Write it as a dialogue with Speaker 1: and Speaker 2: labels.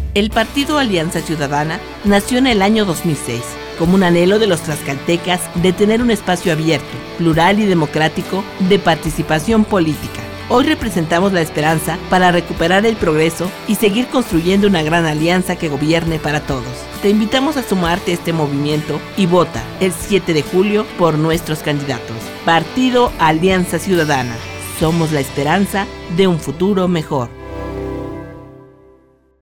Speaker 1: El Partido Alianza Ciudadana nació en el año 2006 como un anhelo de los tlaxcaltecas de tener un espacio abierto, plural y democrático de participación política. Hoy representamos la esperanza para recuperar el progreso y seguir construyendo una gran alianza que gobierne para todos. Te invitamos a sumarte a este movimiento y vota el 7 de julio por nuestros candidatos. Partido Alianza Ciudadana. Somos la esperanza de un futuro mejor.